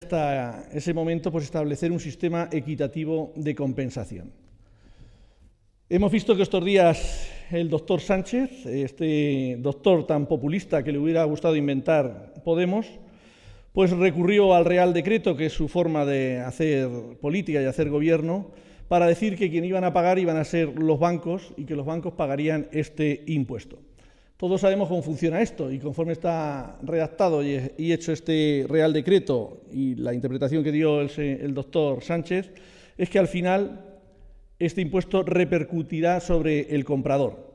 ese momento, pues establecer un sistema equitativo de compensación. Hemos visto que estos días el doctor Sánchez, este doctor tan populista que le hubiera gustado inventar Podemos, pues recurrió al Real Decreto, que es su forma de hacer política y hacer gobierno, para decir que quien iban a pagar iban a ser los bancos y que los bancos pagarían este impuesto. Todos sabemos cómo funciona esto y conforme está redactado y hecho este Real Decreto y la interpretación que dio el doctor Sánchez, es que al final este impuesto repercutirá sobre el comprador.